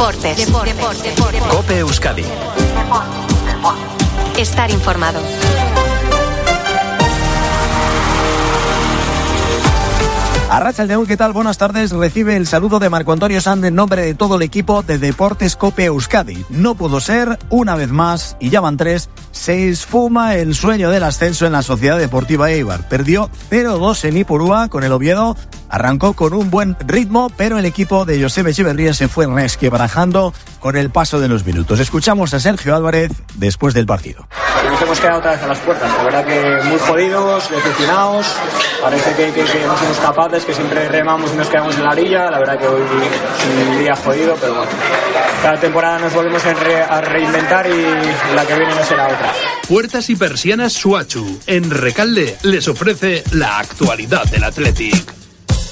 Deportes. COPE Euskadi. Estar informado. Arratsaldeon, ¿qué tal? Buenas tardes. Recibe el saludo de Marco Antonio Sand en nombre de todo el equipo de Deportes COPE Euskadi. No pudo ser, una vez más, y ya van 3, se esfuma el sueño del ascenso en la Sociedad Deportiva Eibar. Perdió 0-2 en Ipurúa con el Oviedo. Arrancó con un buen ritmo, pero el equipo de Josep Echeverría se fue resquebrajando con el paso de los minutos. Escuchamos a Sergio Álvarez después del partido. Nos hemos quedado otra vez a las puertas, la verdad que muy jodidos, decepcionados. Parece que no somos capaces, que siempre remamos y nos quedamos en la orilla. La verdad que hoy es un día jodido, pero bueno, cada temporada nos volvemos a reinventar y la que viene no será otra. Puertas y persianas Suachu, en Recalde, les ofrece la actualidad del Athletic.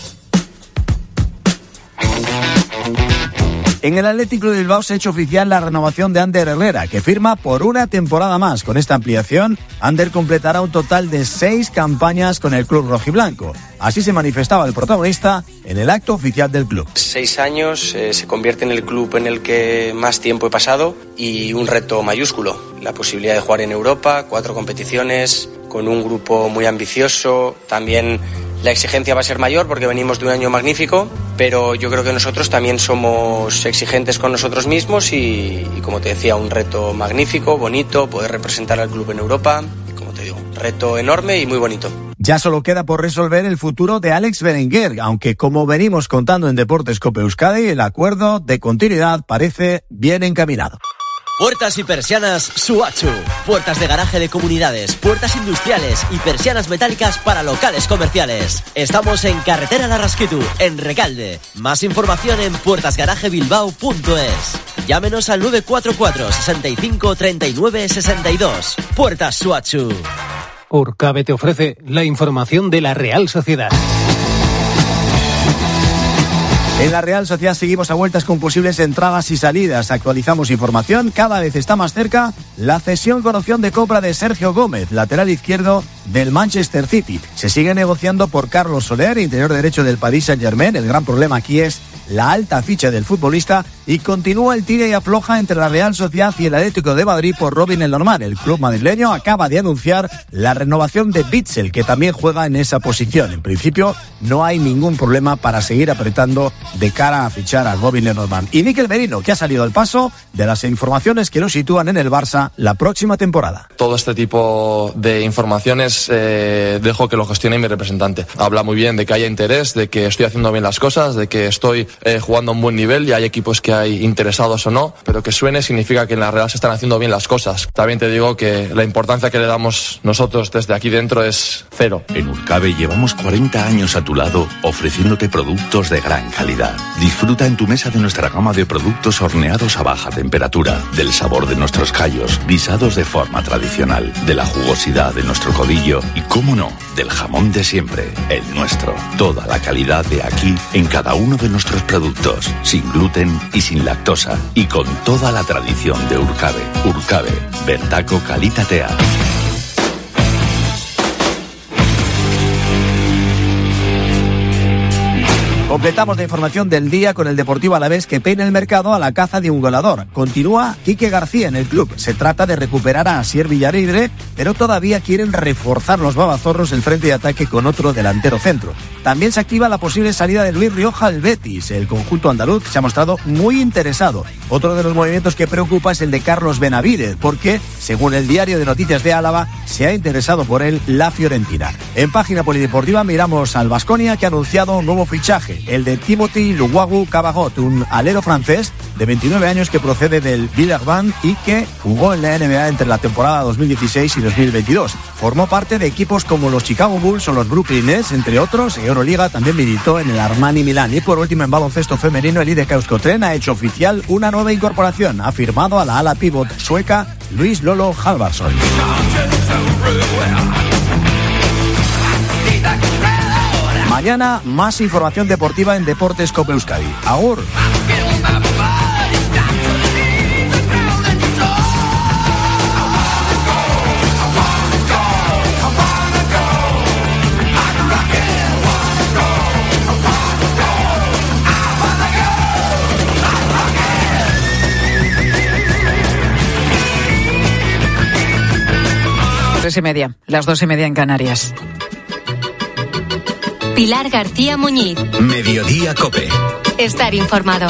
En el Athletic Club de Bilbao se ha hecho oficial la renovación de Ander Herrera, que firma por una temporada más. Con esta ampliación, Ander completará un total de 6 campañas con el club rojiblanco. Así se manifestaba el protagonista en el acto oficial del club. 6 años, se convierte en el club en el que más tiempo he pasado y un reto mayúsculo. La posibilidad de jugar en Europa, 4 competiciones, con un grupo muy ambicioso. También la exigencia va a ser mayor porque venimos de un año magnífico, pero yo creo que nosotros también somos exigentes con nosotros mismos y como te decía, un reto magnífico, bonito, poder representar al club en Europa y, como te digo, un reto enorme y muy bonito. Ya solo queda por resolver el futuro de Alex Berenguer, aunque como venimos contando en Deportes COPE Euskadi, el acuerdo de continuidad parece bien encaminado. Puertas y persianas Suachu. Puertas de garaje de comunidades, puertas industriales y persianas metálicas para locales comerciales. Estamos en Carretera Larraskitu, en Recalde. Más información en puertasgarajebilbao.es. Llámenos al 944 65 39 62. Puertas Suachu. Urcabe te ofrece la información de la Real Sociedad. En la Real Sociedad seguimos a vueltas con posibles entradas y salidas. Actualizamos información. Cada vez está más cerca la cesión con opción de compra de Sergio Gómez, lateral izquierdo del Manchester City. Se sigue negociando por Carlos Soler, interior derecho del Paris Saint-Germain. El gran problema aquí es la alta ficha del futbolista y continúa el tira y afloja entre la Real Sociedad y el Atlético de Madrid por Robin el Normal. El club madrileño acaba de anunciar la renovación de Witsel, que también juega en esa posición. En principio no hay ningún problema para seguir apretando de cara a fichar a Robin Lenormand. Y Mikel Merino, que ha salido al paso de las informaciones que lo sitúan en el Barça la próxima temporada. Todo este tipo de informaciones dejo que lo gestione mi representante. Habla muy bien de que haya interés, de que estoy haciendo bien las cosas, de que estoy jugando a un buen nivel y hay equipos que hay interesados o no, pero que suene significa que en la Real se están haciendo bien las cosas. También te digo que la importancia que le damos nosotros desde aquí dentro es 0. En Urcabe llevamos 40 años a tu lado ofreciéndote productos de gran calidad. Disfruta en tu mesa de nuestra gama de productos horneados a baja temperatura, del sabor de nuestros callos, guisados de forma tradicional, de la jugosidad de nuestro codillo y, cómo no, del jamón de siempre, el nuestro. Toda la calidad de aquí en cada uno de nuestros productos, sin gluten y sin lactosa, y con toda la tradición de Urcabe. Urcabe, bertako kalitatea. Completamos la información del día con el Deportivo Alavés, que peina el mercado a la caza de un goleador. Continúa Quique García en el club. Se trata de recuperar a Asier Villarreal, pero todavía quieren reforzar los babazorros el frente de ataque con otro delantero centro. También se activa la posible salida de Luis Rioja al Betis. El conjunto andaluz se ha mostrado muy interesado. Otro de los movimientos que preocupa es el de Carlos Benavidez, porque, según el diario de Noticias de Álava, se ha interesado por él la Fiorentina. En página polideportiva miramos al Baskonia, que ha anunciado un nuevo fichaje, el de Timothy Luwagu Cabagot, un alero francés de 29 años que procede del Villeurbanne y que jugó en la NBA entre la temporada 2016 y 2022. Formó parte de equipos como los Chicago Bulls o los Brooklyn Nets, entre otros. En Euroliga también militó en el Armani Milán. Y por último, en baloncesto femenino, el IDK Euskotren ha hecho oficial una nueva incorporación. Ha firmado a la ala pívot sueca Luis Lolo Halvarsson. Mañana más información deportiva en Deportes COPE Euskadi. Agur. 3:30, las 2:30 en Canarias. Pilar García Muñiz. Mediodía COPE. Estar informado.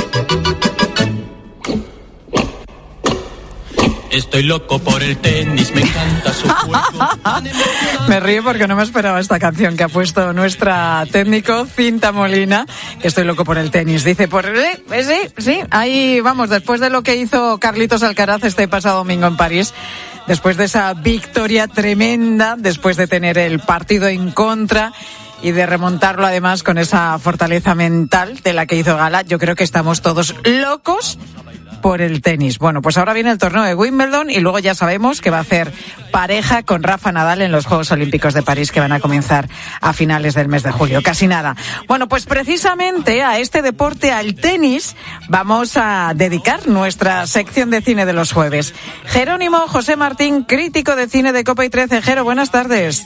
Estoy loco por el tenis, me encanta su juego. Me río porque no me esperaba esta canción que ha puesto nuestra técnico Cinta Molina. Estoy loco por el tenis. Dice, sí, ahí vamos, después de lo que hizo Carlitos Alcaraz este pasado domingo en París, después de esa victoria tremenda, después de tener el partido en contra y de remontarlo además con esa fortaleza mental de la que hizo gala, yo creo que estamos todos locos por el tenis. Bueno, pues ahora viene el torneo de Wimbledon y luego ya sabemos que va a hacer pareja con Rafa Nadal en los Juegos Olímpicos de París, que van a comenzar a finales del mes de julio. Casi nada. Bueno, pues precisamente a este deporte, al tenis, vamos a dedicar nuestra sección de cine de los jueves. Jerónimo José Martín, crítico de cine de Copa y 13. Jero, buenas tardes.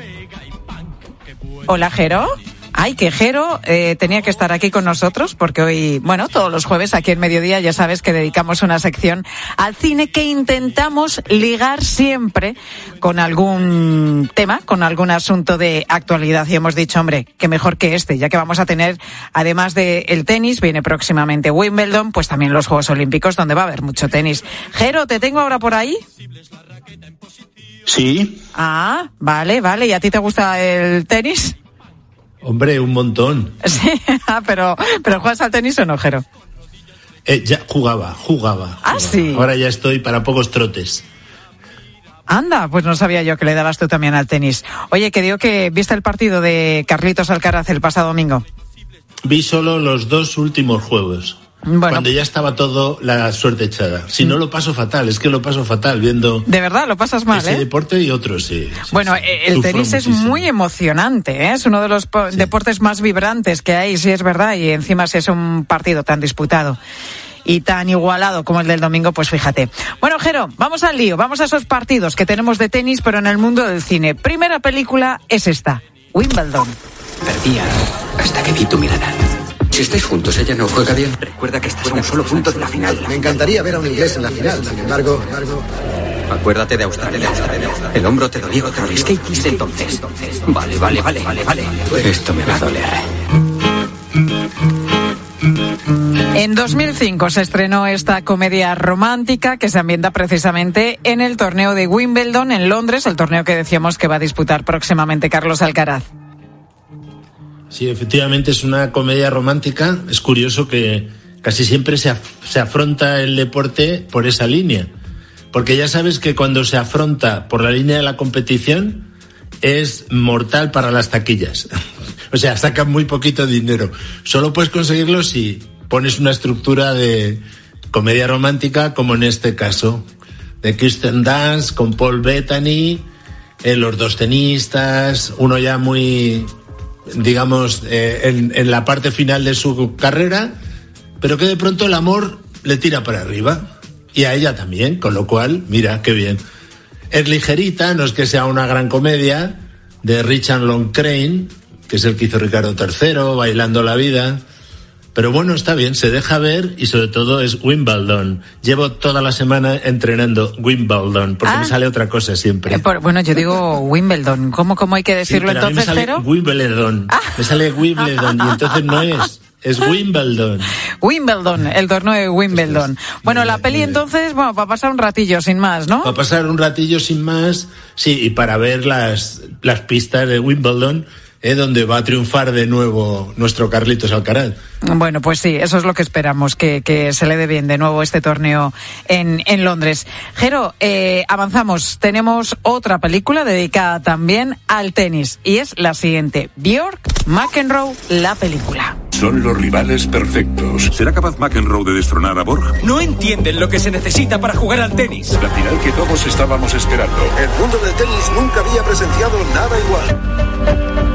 Hola, Jero. Ay, que Jero tenía que estar aquí con nosotros porque hoy, bueno, todos los jueves aquí en Mediodía ya sabes que dedicamos una sección al cine que intentamos ligar siempre con algún tema, con algún asunto de actualidad. Y hemos dicho, hombre, que mejor que este, ya que vamos a tener, además del tenis, viene próximamente Wimbledon, pues también los Juegos Olímpicos, donde va a haber mucho tenis. Jero, ¿te tengo ahora por ahí? Sí. Ah, vale. ¿Y a ti te gusta el tenis? Hombre, un montón. Sí, pero ¿juegas al tenis o no, Jero? Ya jugaba. Ah, sí. Ahora ya estoy para pocos trotes. Anda, pues no sabía yo que le dabas tú también al tenis. Oye, que digo que viste el partido de Carlitos Alcaraz el pasado domingo. Vi solo los 2 últimos juegos. Bueno. Cuando ya estaba todo la suerte echada. Si no, lo paso fatal, es que lo paso fatal viendo... De verdad, lo pasas mal, ese deporte y otros, sí. Bueno, el tenis es muy emocionante, ¿eh? Es uno de los deportes más vibrantes que hay, sí es verdad, y encima si es un partido tan disputado y tan igualado como el del domingo, pues fíjate. Bueno, Jero, vamos al lío, vamos a esos partidos que tenemos de tenis, pero en el mundo del cine. Primera película es esta, Wimbledon. Perdía hasta que vi tu mirada. Si estáis juntos, ella no juega bien. Recuerda que estás a un solo punto de la final. Me encantaría ver a un inglés en la final. Sin embargo... Acuérdate de Australia. El hombro te dolió otra vez. ¿Qué hiciste entonces? Vale. Esto me va a doler. En 2005 se estrenó esta comedia romántica que se ambienta precisamente en el torneo de Wimbledon en Londres, el torneo que decíamos que va a disputar próximamente Carlos Alcaraz. Sí, efectivamente es una comedia romántica. Es curioso que casi siempre se afronta el deporte por esa línea. Porque ya sabes que cuando se afronta por la línea de la competición es mortal para las taquillas. O sea, sacan muy poquito dinero. Solo puedes conseguirlo si pones una estructura de comedia romántica, como en este caso, de Kirsten Dunst con Paul Bettany, los 2 tenistas, uno ya muy... digamos, en la parte final de su carrera, pero que de pronto el amor le tira para arriba, y a ella también, con lo cual, mira, qué bien. Es ligerita, no es que sea una gran comedia, de Richard Loncraine, que es el que hizo Ricardo III, Bailando la vida, pero bueno, está bien, se deja ver, y sobre todo es Wimbledon. Llevo toda la semana entrenando Wimbledon, porque me sale otra cosa siempre. Bueno, yo digo Wimbledon, ¿cómo hay que decirlo sí, entonces, pero? Wimbledon, me sale Wimbledon, y entonces no es Wimbledon. Wimbledon, el torneo de Wimbledon. Bueno, la peli entonces, va a pasar un ratillo sin más, ¿no? Va a pasar un ratillo sin más, sí, y para ver las pistas de Wimbledon, donde va a triunfar de nuevo nuestro Carlitos Alcaraz. Bueno, pues sí, eso es lo que esperamos, que se le dé bien de nuevo este torneo en Londres. Jero, avanzamos. Tenemos otra película dedicada también al tenis, y es la siguiente, Björk, McEnroe, la película. Son los rivales perfectos. ¿Será capaz McEnroe de destronar a Borg? No entienden lo que se necesita para jugar al tenis. La final que todos estábamos esperando. El mundo del tenis nunca había presenciado nada igual.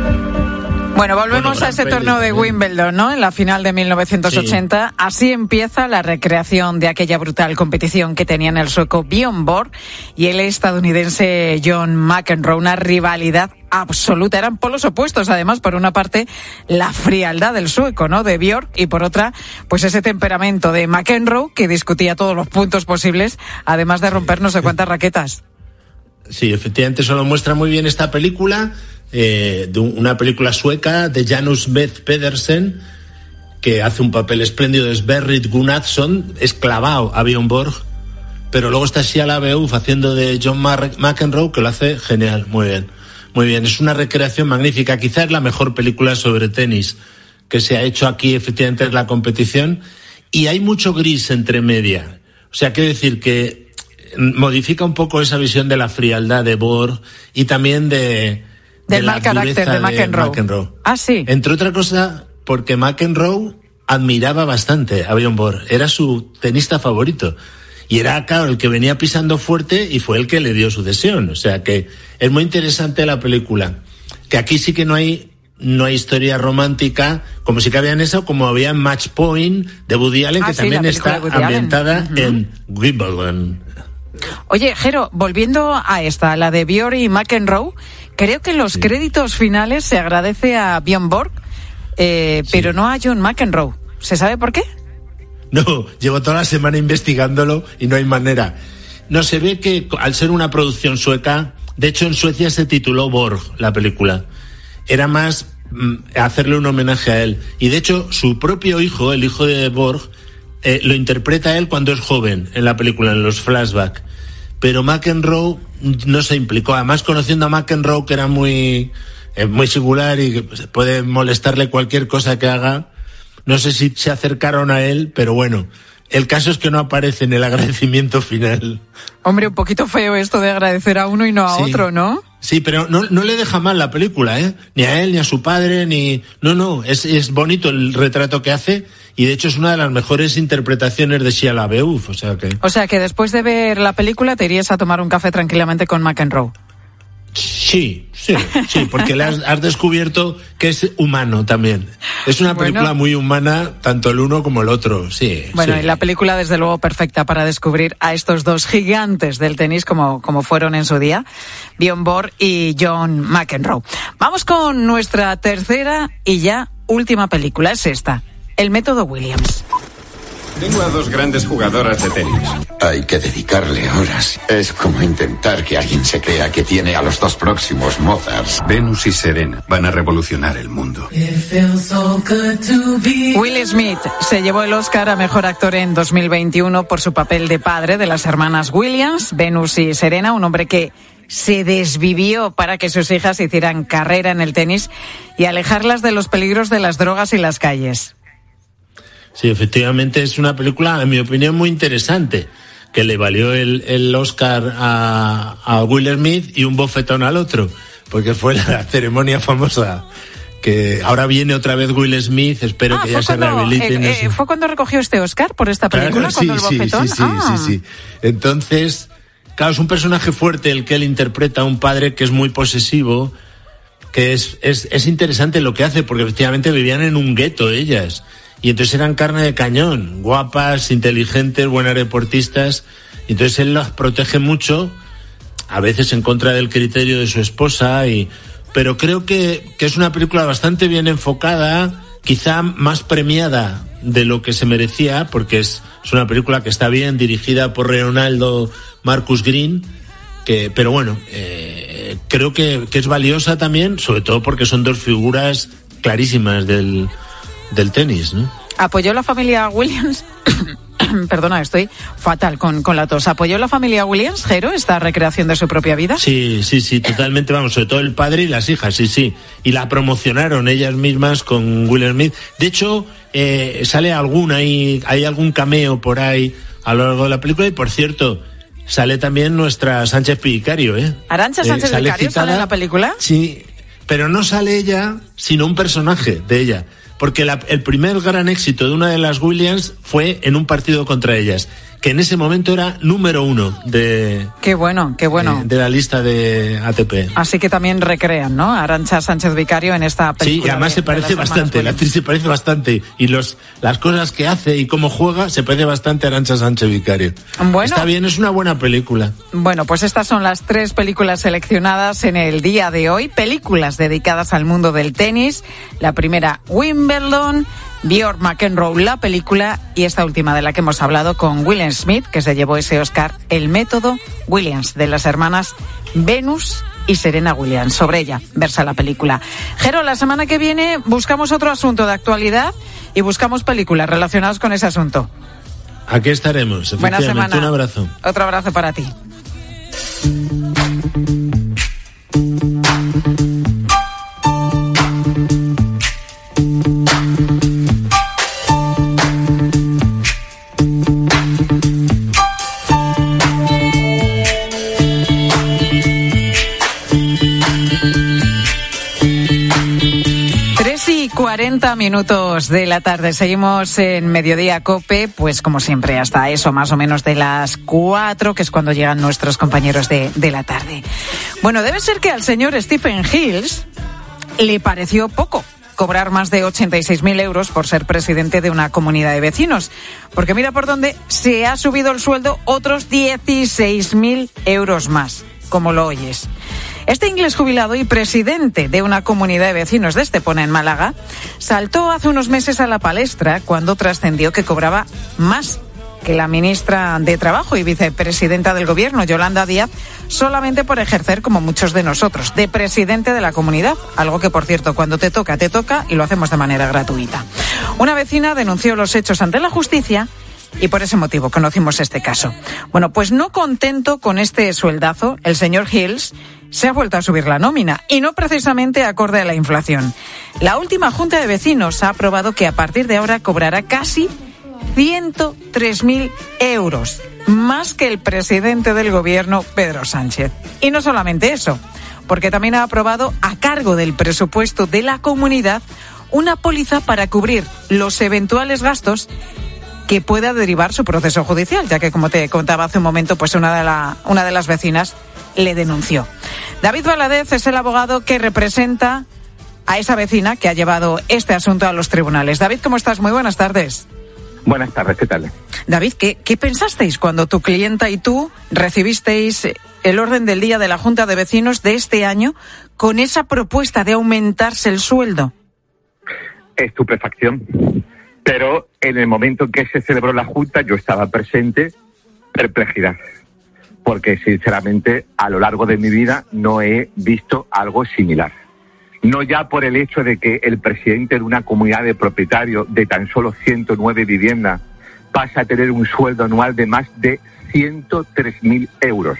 Bueno, volvemos a ese torneo de Wimbledon, ¿no? En la final de 1980. Sí. Así empieza la recreación de aquella brutal competición que tenían el sueco Björn Borg y el estadounidense John McEnroe. Una rivalidad absoluta. Eran polos opuestos, además, por una parte, la frialdad del sueco, ¿no?, de Björk, y por otra, pues ese temperamento de McEnroe, que discutía todos los puntos posibles, además de romper no sé cuántas raquetas. Sí, efectivamente, eso lo muestra muy bien esta película, de una película sueca de Janus Beth Pedersen, que hace un papel espléndido, es Berit Gunnarsson, es clavado a Björn Borg, pero luego está Shia LaBeouf haciendo de John McEnroe, que lo hace genial, muy bien. Muy bien, es una recreación magnífica, quizás la mejor película sobre tenis que se ha hecho aquí, efectivamente, en la competición, y hay mucho gris entre media. O sea, quiero decir que modifica un poco esa visión de la frialdad de Borg y también del mal carácter de McEnroe. Ah, sí. Entre otra cosa, porque McEnroe admiraba bastante a Björn Borg, era su tenista favorito. Y era, claro, el que venía pisando fuerte y fue el que le dio su cesión. O sea que es muy interesante la película. Que aquí sí que no hay historia romántica, como si cabía en esa, o como había en Match Point de Woody Allen, que también está ambientada en Wimbledon. Oye, Jero, volviendo a esta, la de Björn y McEnroe, creo que en los créditos finales se agradece a Björn Borg, pero no a John McEnroe. ¿Se sabe por qué? No, llevo toda la semana investigándolo y no hay manera. No, se ve que al ser una producción sueca, de hecho en Suecia se tituló Borg, la película. Era más hacerle un homenaje a él. Y de hecho su propio hijo, el hijo de Borg, lo interpreta él cuando es joven en la película, en los flashbacks. Pero McEnroe no se implicó. Además, conociendo a McEnroe, que era muy singular y que puede molestarle cualquier cosa que haga, no sé si se acercaron a él, pero bueno, el caso es que no aparece en el agradecimiento final. Hombre, un poquito feo esto de agradecer a uno y no a otro, ¿no? Sí, pero no le deja mal la película, ¿eh? Ni a él, ni a su padre, ni... No, es bonito el retrato que hace y de hecho es una de las mejores interpretaciones de Shia LaBeouf, o sea que después de ver la película te irías a tomar un café tranquilamente con McEnroe. Sí, porque le has descubierto que es humano también. Es una película muy humana, tanto el uno como el otro, sí. Bueno, y la película, desde luego, perfecta para descubrir a estos dos gigantes del tenis, como fueron en su día, Björn Borg y John McEnroe. Vamos con nuestra tercera y ya última película, es esta, El método Williams. Tengo a dos grandes jugadoras de tenis. Hay que dedicarle horas. Es como intentar que alguien se crea que tiene a los dos próximos Mozarts. Venus y Serena van a revolucionar el mundo. Will Smith se llevó el Oscar a Mejor Actor en 2021 por su papel de padre de las hermanas Williams, Venus y Serena, un hombre que se desvivió para que sus hijas hicieran carrera en el tenis y alejarlas de los peligros de las drogas y las calles. Sí, efectivamente es una película, en mi opinión, muy interesante, que le valió el Oscar a Will Smith y un bofetón al otro, porque fue la ceremonia famosa, que ahora viene otra vez Will Smith, espero que ya se rehabilite. ¿Fue cuando recogió este Oscar por esta película? Claro, cuando el bofetón? Sí. Entonces, claro, es un personaje fuerte el que él interpreta a un padre que es muy posesivo, que es interesante lo que hace, porque efectivamente vivían en un gueto ellas. Y entonces eran carne de cañón, guapas, inteligentes, buenas deportistas. Y entonces él las protege mucho, a veces en contra del criterio de su esposa. Pero creo que es una película bastante bien enfocada, quizá más premiada de lo que se merecía, porque es una película que está bien dirigida por Leonardo Marcus Green. Pero bueno, creo que es valiosa también, sobre todo porque son dos figuras clarísimas del tenis, ¿no? ¿Apoyó la familia Williams? Perdona, estoy fatal con la tos. ¿Apoyó la familia Williams, Jero, esta recreación de su propia vida? Sí, totalmente, vamos, sobre todo el padre y las hijas, sí. Y la promocionaron ellas mismas con Will Smith. De hecho, sale hay algún cameo por ahí a lo largo de la película y, por cierto, sale también nuestra Sánchez Vicario, ¿eh? ¿Arantxa Sánchez Vicario sale en la película? Sí, pero no sale ella, sino un personaje de ella. Porque el primer gran éxito de una de las Williams fue en un partido contra ellas, que en ese momento era número 1 de... Qué bueno. De la lista de ATP. Así que también recrean, ¿no? Arantxa Sánchez Vicario en esta película. Sí, y además se parece bastante, la actriz se parece bastante. Y las cosas que hace y cómo juega se parece bastante a Arantxa Sánchez Vicario. Bueno, está bien, es una buena película. Bueno, pues estas son las 3 películas seleccionadas en el día de hoy. Películas dedicadas al mundo del tenis. La primera, Wimbledon. Björn McEnroe, la película, y esta última de la que hemos hablado con William Smith, que se llevó ese Oscar, El método Williams, de las hermanas Venus y Serena Williams. Sobre ella versa la película. Jero, la semana que viene buscamos otro asunto de actualidad y buscamos películas relacionadas con ese asunto. Aquí estaremos. Buena semana. Un abrazo. Otro abrazo para ti. y 40 minutos de la tarde. Seguimos en Mediodía COPE, pues como siempre, hasta eso, más o menos de las 4, que es cuando llegan nuestros compañeros de la tarde. Bueno, debe ser que al señor Stephen Hills le pareció poco cobrar más de 86.000 euros por ser presidente de una comunidad de vecinos. Porque mira por dónde se ha subido el sueldo otros 16.000 euros más, como lo oyes. Este inglés jubilado y presidente de una comunidad de vecinos de Estepona, en Málaga, saltó hace unos meses a la palestra cuando trascendió que cobraba más que la ministra de Trabajo y vicepresidenta del Gobierno, Yolanda Díaz, solamente por ejercer, como muchos de nosotros, de presidente de la comunidad. Algo que, por cierto, cuando te toca y lo hacemos de manera gratuita. Una vecina denunció los hechos ante la justicia y por ese motivo conocimos este caso. Bueno, pues no contento con este sueldazo, el señor Hills se ha vuelto a subir la nómina, y no precisamente acorde a la inflación. La última Junta de Vecinos ha aprobado que a partir de ahora cobrará casi 103.000 euros, más que el presidente del Gobierno, Pedro Sánchez. Y no solamente eso, porque también ha aprobado, a cargo del presupuesto de la comunidad, una póliza para cubrir los eventuales gastos que pueda derivar su proceso judicial, ya que, como te contaba hace un momento, pues una de las vecinas le denunció. David Valadez es el abogado que representa a esa vecina que ha llevado este asunto a los tribunales. David, ¿cómo estás? Muy buenas tardes. Buenas tardes, ¿qué tal? David, ¿qué pensasteis cuando tu clienta y tú recibisteis el orden del día de la Junta de Vecinos de este año con esa propuesta de aumentarse el sueldo? Estupefacción. Pero en el momento en que se celebró la Junta, yo estaba presente, perplejidad. Porque, sinceramente, a lo largo de mi vida no he visto algo similar. No ya por el hecho de que el presidente de una comunidad de propietarios de tan solo 109 viviendas pasa a tener un sueldo anual de más de 103.000 euros,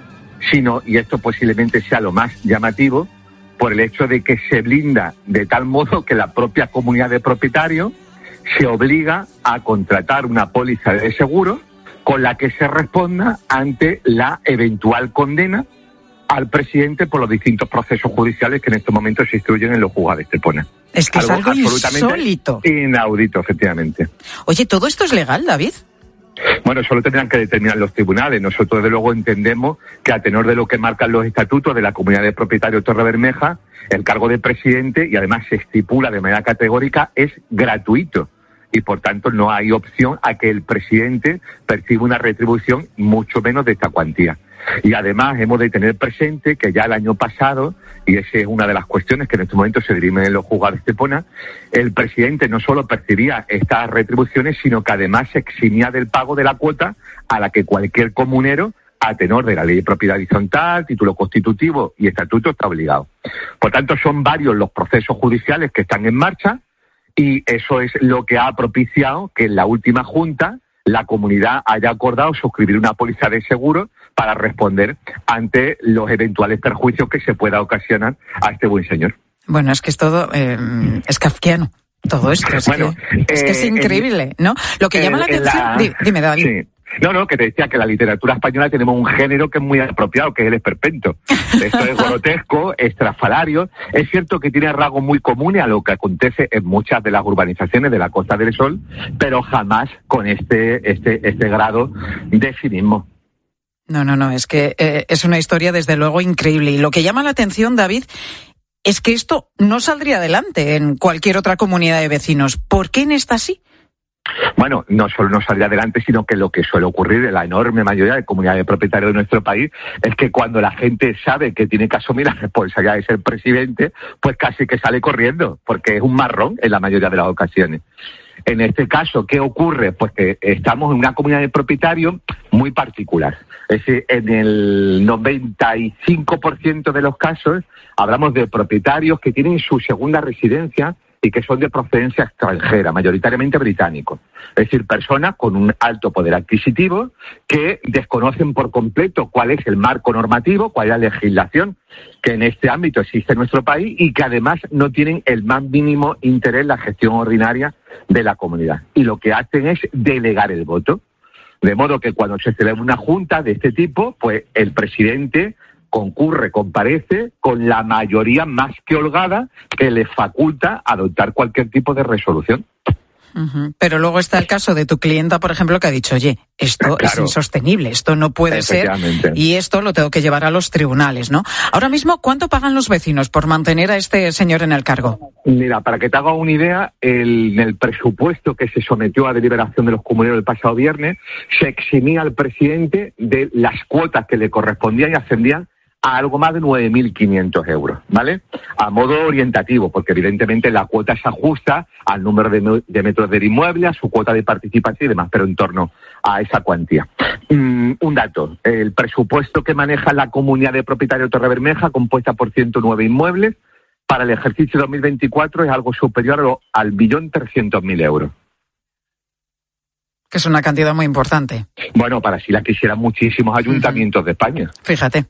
sino, y esto posiblemente sea lo más llamativo, por el hecho de que se blinda de tal modo que la propia comunidad de propietarios se obliga a contratar una póliza de seguro con la que se responda ante la eventual condena al presidente por los distintos procesos judiciales que en estos momentos se instruyen en los juzgados de Estepona. Es que es algo absolutamente insólito. Inaudito, efectivamente. Oye, ¿todo esto es legal, David? Bueno, solo tendrán que determinar los tribunales. Nosotros, desde luego, entendemos que, a tenor de lo que marcan los estatutos de la Comunidad de Propietarios Torrebermeja, el cargo de presidente, y además se estipula de manera categórica, es gratuito. Y, por tanto, no hay opción a que el presidente perciba una retribución mucho menos de esta cuantía. Y además hemos de tener presente que ya el año pasado, y esa es una de las cuestiones que en este momento se dirimen en los juzgados de Estepona, el presidente no solo percibía estas retribuciones, sino que además se eximía del pago de la cuota a la que cualquier comunero, a tenor de la ley de propiedad horizontal, título constitutivo y estatuto, está obligado. Por tanto, son varios los procesos judiciales que están en marcha, y eso es lo que ha propiciado que en la última Junta la comunidad haya acordado suscribir una póliza de seguro para responder ante los eventuales perjuicios que se pueda ocasionar a este buen señor. Bueno, es que es todo, es kafkiano, todo esto. Es, bueno, que es increíble, ¿no? Lo que llama la atención... Dime, David. Sí. No, que te decía que en la literatura española tenemos un género que es muy apropiado, que es el esperpento. Esto es grotesco, estrafalario. Es cierto que tiene rasgos muy comunes a lo que acontece en muchas de las urbanizaciones de la Costa del Sol, pero jamás con este grado de cinismo. No, es que es una historia desde luego increíble. Y lo que llama la atención, David, es que esto no saldría adelante en cualquier otra comunidad de vecinos. ¿Por qué en esta sí? Bueno, no solo no saldría adelante, sino que lo que suele ocurrir en la enorme mayoría de comunidades de propietarios de nuestro país es que cuando la gente sabe que tiene que asumir la responsabilidad de ser presidente, pues casi que sale corriendo, porque es un marrón en la mayoría de las ocasiones. En este caso, ¿qué ocurre? Pues que estamos en una comunidad de propietarios muy particular. Es decir, en el 95% de los casos hablamos de propietarios que tienen su segunda residencia y que son de procedencia extranjera, mayoritariamente británicos. Es decir, personas con un alto poder adquisitivo que desconocen por completo cuál es el marco normativo, cuál es la legislación que en este ámbito existe en nuestro país y que además no tienen el más mínimo interés en la gestión ordinaria de la comunidad. Y lo que hacen es delegar el voto. De modo que cuando se celebra una junta de este tipo, pues el presidente comparece con la mayoría más que holgada que le faculta adoptar cualquier tipo de resolución. Uh-huh. Pero luego está el caso de tu clienta, por ejemplo, que ha dicho, oye, esto es insostenible, esto no puede ser, y esto lo tengo que llevar a los tribunales, ¿no? Ahora mismo, ¿cuánto pagan los vecinos por mantener a este señor en el cargo? Mira, para que te haga una idea, en el presupuesto que se sometió a deliberación de los comuneros el pasado viernes, se eximía al presidente de las cuotas que le correspondían y ascendían a algo más de 9.500 euros, ¿vale? A modo orientativo, porque evidentemente la cuota se ajusta al número de metros del inmueble, a su cuota de participación y demás, pero en torno a esa cuantía. Un dato, el presupuesto que maneja la Comunidad de Propietarios de Torrebermeja, compuesta por 109 inmuebles, para el ejercicio 2024 es algo superior al 1.300.000 euros. Que es una cantidad muy importante. Bueno, para si la quisieran muchísimos ayuntamientos de España. Fíjate.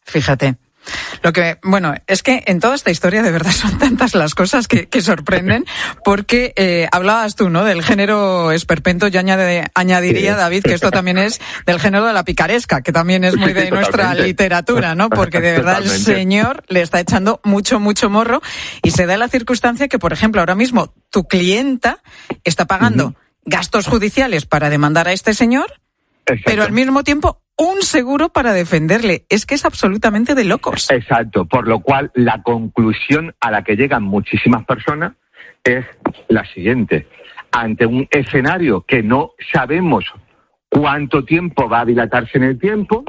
Lo que, bueno, es que en toda esta historia de verdad son tantas las cosas que sorprenden, porque hablabas tú, ¿no?, del género esperpento. Yo añadiría, David, que esto también es del género de la picaresca, que también es muy de nuestra literatura, ¿no? Porque de verdad el señor le está echando mucho morro, y se da la circunstancia que, por ejemplo, ahora mismo tu clienta está pagando gastos judiciales para demandar a este señor, pero al mismo tiempo un seguro para defenderle. Es que es absolutamente de locos. Exacto, por lo cual la conclusión a la que llegan muchísimas personas es la siguiente. Ante un escenario que no sabemos cuánto tiempo va a dilatarse en el tiempo,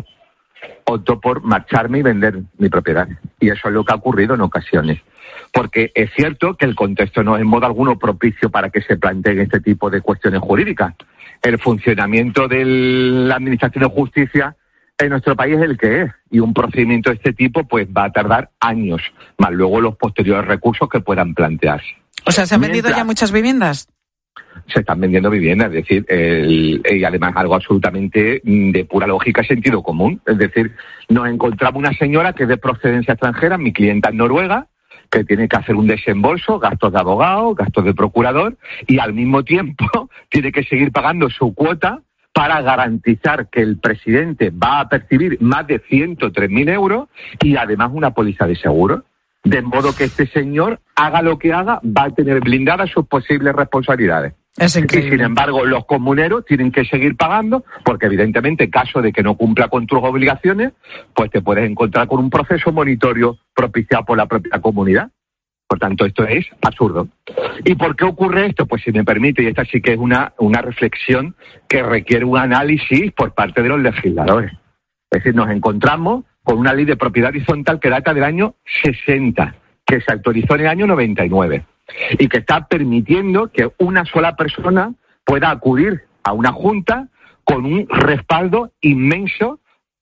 opto por marcharme y vender mi propiedad. Y eso es lo que ha ocurrido en ocasiones. Porque es cierto que el contexto no es en modo alguno propicio para que se planteen este tipo de cuestiones jurídicas. El funcionamiento de la Administración de Justicia en nuestro país es el que es, y un procedimiento de este tipo pues va a tardar años, más luego los posteriores recursos que puedan plantearse. O sea, ¿se han vendido ya muchas viviendas? Se están vendiendo viviendas, es decir, y además algo absolutamente de pura lógica y sentido común. Es decir, nos encontramos una señora que es de procedencia extranjera, mi clienta es noruega, que tiene que hacer un desembolso, gastos de abogado, gastos de procurador, y al mismo tiempo tiene que seguir pagando su cuota para garantizar que el presidente va a percibir más de 103.000 euros y además una póliza de seguro. De modo que este señor, haga lo que haga, va a tener blindadas sus posibles responsabilidades. Es increíble. Y sin embargo, los comuneros tienen que seguir pagando, porque evidentemente, en caso de que no cumpla con tus obligaciones, pues te puedes encontrar con un proceso monitorio propiciado por la propia comunidad. Por tanto, esto es absurdo. ¿Y por qué ocurre esto? Pues si me permite, y esta sí que es una reflexión que requiere un análisis por parte de los legisladores. Es decir, nos encontramos con una ley de propiedad horizontal que data del año 60, que se actualizó en el año 99, y que está permitiendo que una sola persona pueda acudir a una junta con un respaldo inmenso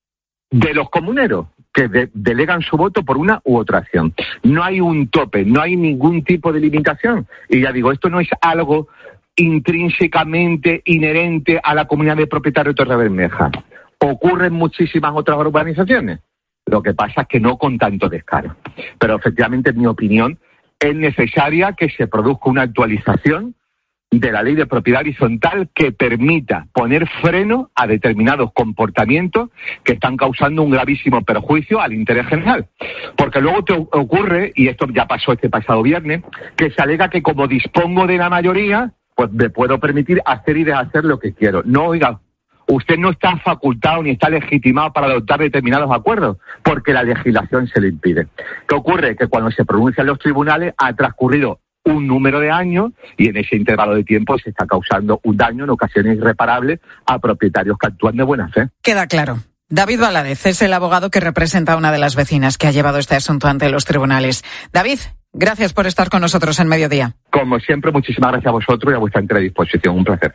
de los comuneros, que delegan su voto por una u otra acción. No hay un tope, no hay ningún tipo de limitación. Y ya digo, esto no es algo intrínsecamente inherente a la comunidad de propietarios de Torrebermeja. Ocurre en muchísimas otras urbanizaciones. Lo que pasa es que no con tanto descaro. Pero efectivamente, en mi opinión, es necesaria que se produzca una actualización de la ley de propiedad horizontal que permita poner freno a determinados comportamientos que están causando un gravísimo perjuicio al interés general. Porque luego te ocurre, y esto ya pasó este pasado viernes, que se alega que como dispongo de la mayoría, pues me puedo permitir hacer y deshacer lo que quiero. No, oiga, usted no está facultado ni está legitimado para adoptar determinados acuerdos, porque la legislación se lo impide. ¿Qué ocurre? Que cuando se pronuncian los tribunales ha transcurrido un número de años y en ese intervalo de tiempo se está causando un daño en ocasiones irreparables a propietarios que actúan de buena fe. Queda claro. David Valadez es el abogado que representa a una de las vecinas que ha llevado este asunto ante los tribunales. David, gracias por estar con nosotros en Mediodía. Como siempre, muchísimas gracias a vosotros y a vuestra entera disposición. Un placer.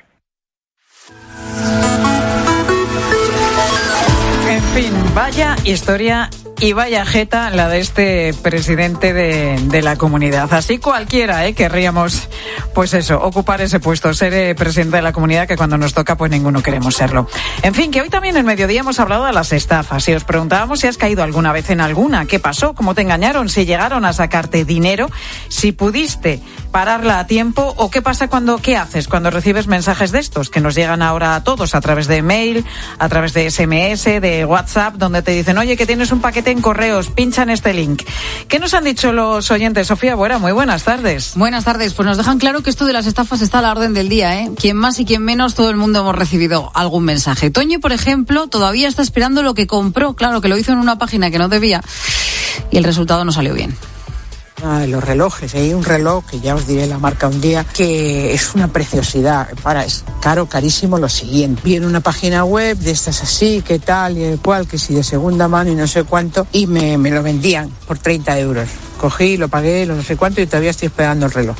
En fin, vaya historia y vaya jeta la de este presidente de la comunidad. Así cualquiera, querríamos, pues eso, ocupar ese puesto, ser presidente de la comunidad, que cuando nos toca, pues ninguno queremos serlo. En fin, que hoy también en Mediodía hemos hablado de las estafas y os preguntábamos si has caído alguna vez en alguna, qué pasó, cómo te engañaron, si llegaron a sacarte dinero, si pudiste pararla a tiempo o qué pasa qué haces cuando recibes mensajes de estos que nos llegan ahora a todos a través de mail, a través de SMS, de WhatsApp, donde te dicen, oye, que tienes un paquete en correos, pincha en este link. ¿Qué nos han dicho los oyentes? Sofía Buera, muy buenas tardes. Buenas tardes, pues nos dejan claro que esto de las estafas está a la orden del día, ¿eh? Quien más y quien menos, todo el mundo hemos recibido algún mensaje. Toño, por ejemplo, todavía está esperando lo que compró, claro, que lo hizo en una página que no debía y el resultado no salió bien. Los relojes, hay un reloj que ya os diré la marca un día, que es una preciosidad, es caro, carísimo lo siguiente. Vi en una página web de estas así, qué tal y cual, que si de segunda mano y no sé cuánto, y me lo vendían por 30 euros. Cogí, lo pagué, no sé cuánto y todavía estoy esperando el reloj.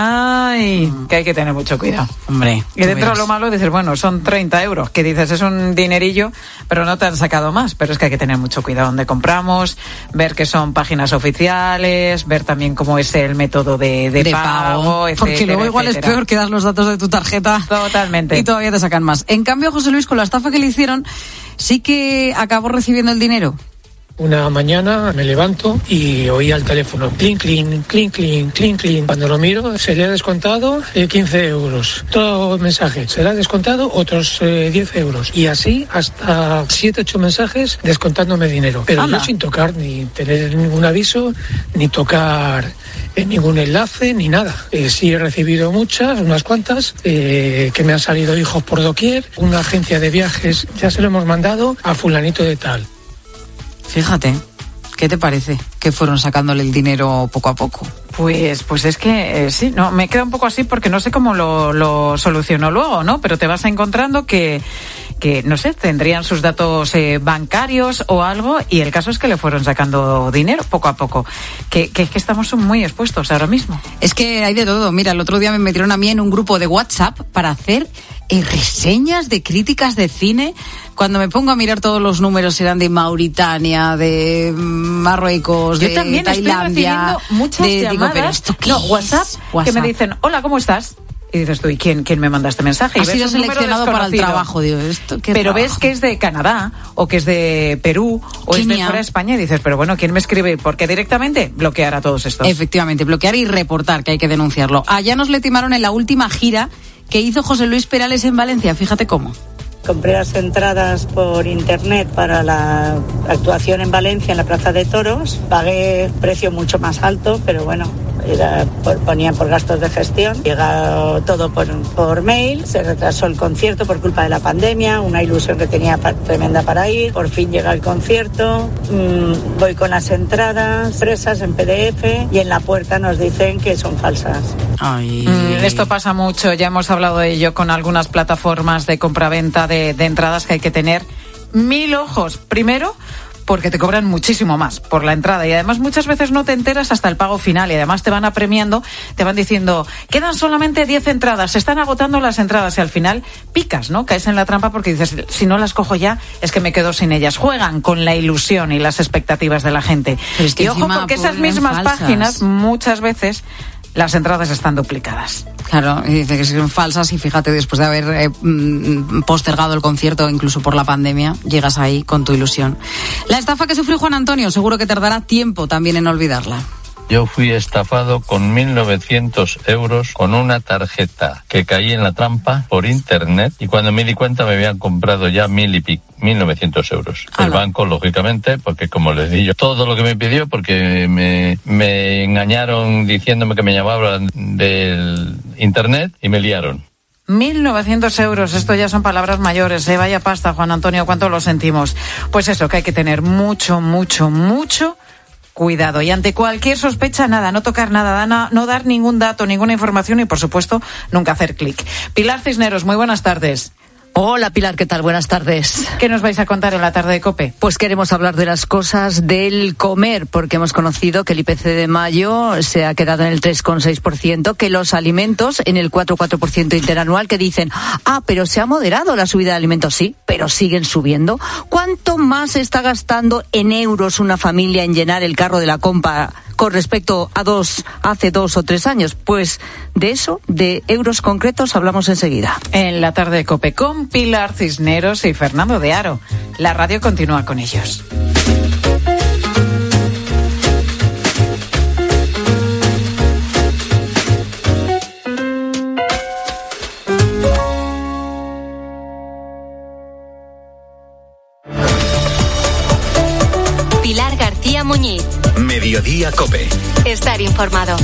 Ay, que hay que tener mucho cuidado. Hombre. Y dentro de lo malo dices, bueno, son 30 euros, que dices, es un dinerillo, pero no te han sacado más. Pero es que hay que tener mucho cuidado donde compramos, ver que son páginas oficiales, ver también cómo es el método de pago, etcétera, porque luego igual es peor que dar los datos de tu tarjeta. Totalmente. Y todavía te sacan más. En cambio, José Luis, con la estafa que le hicieron, sí que acabó recibiendo el dinero. Una mañana me levanto y oía el teléfono, clink, clink, clink, clink, clink, clink. Cuando lo miro, sería descontado 15 euros. Todo mensaje, será descontado otros 10 euros. Y así hasta 7-8 mensajes descontándome dinero. Pero ¡Anda! Yo sin tocar ni tener ningún aviso, ni tocar ningún enlace, ni nada. Sí he recibido unas cuantas, que me han salido hijos por doquier. Una agencia de viajes, ya se lo hemos mandado a fulanito de tal. Fíjate, ¿qué te parece? Que fueron sacándole el dinero poco a poco. Pues es que sí, no, me queda un poco así porque no sé cómo lo solucionó luego, ¿no? Pero te vas encontrando que no sé, tendrían sus datos bancarios o algo, y el caso es que le fueron sacando dinero poco a poco. Que estamos muy expuestos ahora mismo. Es que hay de todo. Mira, el otro día me metieron a mí en un grupo de WhatsApp para hacer reseñas de críticas de cine. Cuando me pongo a mirar todos los números, eran de Mauritania, de Marruecos, Yo de también Tailandia. Estoy recibiendo muchas llamadas. Digo, ¿pero esto qué es? WhatsApp, que me dicen, hola, ¿cómo estás? Y dices tú, ¿y quién me manda este mensaje? Y Ha sido seleccionado para el trabajo, digo, ¿esto qué pero trabajo? Ves que es de Canadá, o que es de Perú, o Kenia. es de fuera de España, y dices, pero bueno, ¿quién me escribe? Porque directamente bloquear a todos estos. Efectivamente, bloquear y reportar, que hay que denunciarlo. Allá nos le timaron en la última gira que hizo José Luis Perales en Valencia, fíjate cómo. Compré las entradas por internet para la actuación en Valencia, en la Plaza de Toros. Pagué precio mucho más alto, pero bueno, ponían por gastos de gestión. Llega todo por mail, se retrasó el concierto por culpa de la pandemia, una ilusión que tenía tremenda para ir. Por fin llega el concierto, voy con las entradas presas en PDF y en la puerta nos dicen que son falsas. Esto pasa mucho, ya hemos hablado de ello con algunas plataformas de compraventa de entradas, que hay que tener 1000 ojos. Primero, porque te cobran muchísimo más por la entrada, y además muchas veces no te enteras hasta el pago final, y además te van apremiando, te van diciendo, quedan solamente 10 entradas, se están agotando las entradas, y al final picas, ¿no? Caes en la trampa porque dices, si no las cojo ya, es que me quedo sin ellas. Juegan con la ilusión y las expectativas de la gente. Pero es que y ojo, porque esas mismas páginas muchas veces las entradas están duplicadas. Claro, y dice que son falsas, y fíjate, después de haber postergado el concierto, incluso por la pandemia, llegas ahí con tu ilusión. La estafa que sufrió Juan Antonio, seguro que tardará tiempo también en olvidarla. Yo fui estafado con 1.900 euros con una tarjeta que caí en la trampa por internet, y cuando me di cuenta me habían comprado ya 1.900 euros. El banco, lógicamente, porque como les di yo todo lo que me pidió, porque me engañaron diciéndome que me llamaban del internet y me liaron. 1.900 euros, esto ya son palabras mayores, vaya pasta, Juan Antonio, cuánto lo sentimos. Pues eso, que hay que tener mucho cuidado. Y ante cualquier sospecha, nada, no tocar nada, no dar ningún dato, ninguna información y, por supuesto, nunca hacer clic. Pilar Cisneros, muy buenas tardes. Hola Pilar, ¿qué tal? Buenas tardes. ¿Qué nos vais a contar en la tarde de COPE? Pues queremos hablar de las cosas del comer, porque hemos conocido que el IPC de mayo se ha quedado en el 3,6%, que los alimentos en el 4,4% interanual, que dicen, pero se ha moderado la subida de alimentos. Sí, pero siguen subiendo. ¿Cuánto más se está gastando en euros una familia en llenar el carro de la compra con respecto a hace 2 o 3 años? Pues de eso, de euros concretos, hablamos enseguida. En la tarde de COPE con Pilar Cisneros y Fernando de Aro. La radio continúa con ellos. Pilar García Muñiz. Mediodía COPE. Estar informado.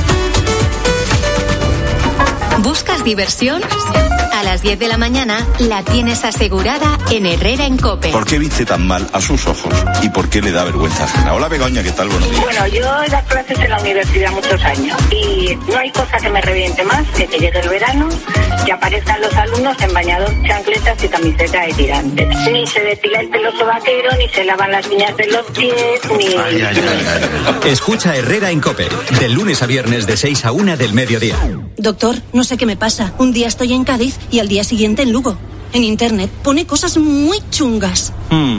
¿Buscas diversión? A las 10 de la mañana la tienes asegurada en Herrera en COPE. ¿Por qué viste tan mal a sus ojos? ¿Y por qué le da vergüenza ajena? Hola Begoña, ¿qué tal? Buenos días. Bueno, yo he dado clases en la universidad muchos años y no hay cosa que me reviente más que llegue el verano, que aparezcan los alumnos en bañador, chancletas y camiseta de tirantes. Ni se depila el pelo sobaquero, ni se lavan las uñas de los pies, ni... Escucha Herrera en COPE, de lunes a viernes de 6 a 1 del mediodía. Doctor, no sé qué me pasa. Un día estoy en Cádiz y al día siguiente en Lugo. En internet pone cosas muy chungas.